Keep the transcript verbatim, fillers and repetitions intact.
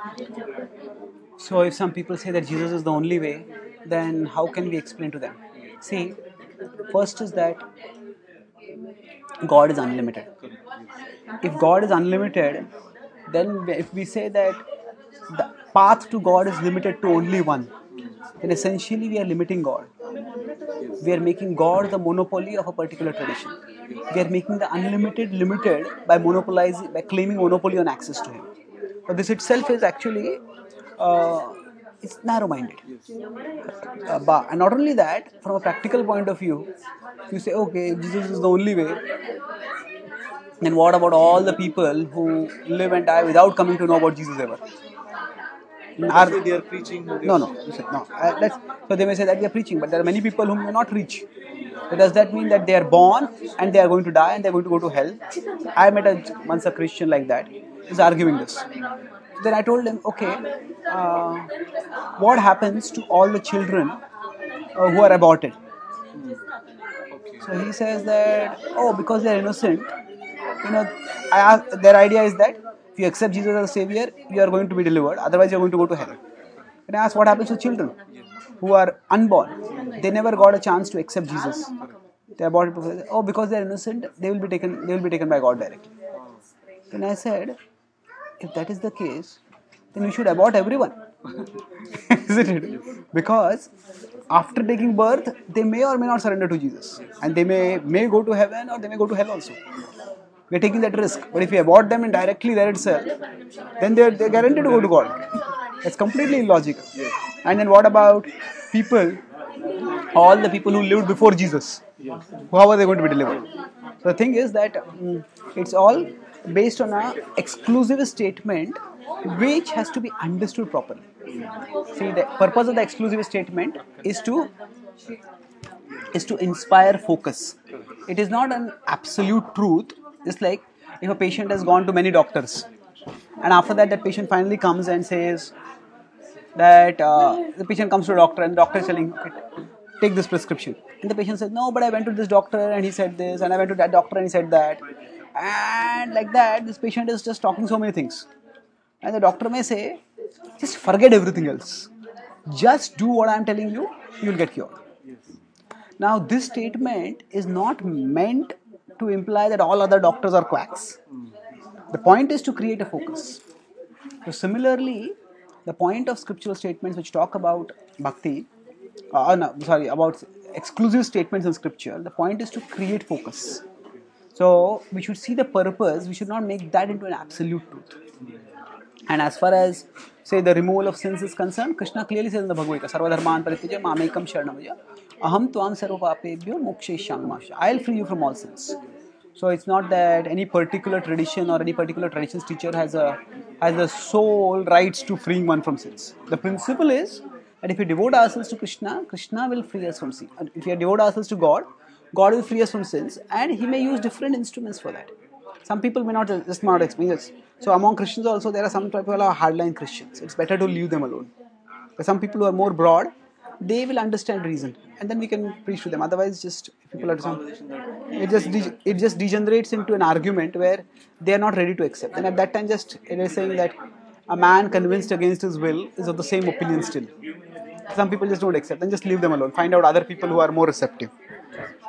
So if some people say that Jesus is the only way, then how can we explain to them? See, first is that God is unlimited. If God is unlimited, then if we say that the path to God is limited to only one, then essentially we are limiting God. We are making God the monopoly of a particular tradition. We are making the unlimited limited by monopolizing, by claiming monopoly on access to Him. So this itself is actually uh, it's narrow-minded. Uh, but, and not only that, from a practical point of view, if you say, okay, Jesus is the only way, then what about all the people who live and die without coming to know about Jesus ever? Are, They are preaching. They no, are no, listen, no. Uh, let's, so they may say that we are preaching, but there are many people whom may not reach. So does that mean that they are born and they are going to die and they are going to go to hell? I met a, once a Christian like that. He's arguing this. So then I told him, okay, uh, what happens to all the children uh, who are aborted? So he says that, oh, because they are innocent, you know, I ask, their idea is that if you accept Jesus as a savior, you are going to be delivered. Otherwise, you are going to go to hell. And I ask, what happens to children who are unborn? They never got a chance to accept Jesus. They are aborted because, oh, because they are innocent, they will be taken. They will be taken by God directly. Then I said, if that is the case, then we should abort everyone, isn't it? Because after taking birth, they may or may not surrender to Jesus, and they may may go to heaven or they may go to hell also. We're taking that risk. But if we abort them indirectly there itself, then they're, they're guaranteed to go to God. That's completely illogical. And then what about people, all the people who lived before Jesus? How are they going to be delivered? So the thing is that um, it's all based on a exclusive statement which has to be understood properly. See, the purpose of the exclusive statement is to is to inspire focus. It is not an absolute truth. It's like if a patient has gone to many doctors, and after that, that patient finally comes and says that uh, the patient comes to a doctor, and the doctor is telling, okay, take this prescription. And the patient says, no, but I went to this doctor and he said this, and I went to that doctor and he said that. And like that, this patient is just talking so many things. And the doctor may say, just forget everything else. Just do what I am telling you, you will get cured. Now, this statement is not meant to imply that all other doctors are quacks. The point is to create a focus. So, similarly, the point of scriptural statements which talk about bhakti, uh, no, sorry, about exclusive statements in scripture, the point is to create focus. So, we should see the purpose, we should not make that into an absolute truth. And as far as, say, the removal of sins is concerned, Krishna clearly says in the Bhagavad Gita, Sarva dharman parityaja mamekam sharanam aham tvam sarva papebhyo mokshayishyami. I'll free you from all sins. So it's not that any particular tradition or any particular tradition's teacher has a has the sole rights to freeing one from sins. The principle is that if we devote ourselves to Krishna, Krishna will free us from sin. And if we devote ourselves to God, God will free us from sins, and He may use different instruments for that. Some people may not just not experience. So among Christians also there are some people who are hardline Christians. It's better to leave them alone. But some people who are more broad, they will understand reason, and then we can preach to them. Otherwise, just if people are some, it just de- it just degenerates into an argument where they are not ready to accept. And at that time, just it is saying that a man convinced against his will is of the same opinion still. Some people just don't accept, and just leave them alone. Find out other people who are more receptive.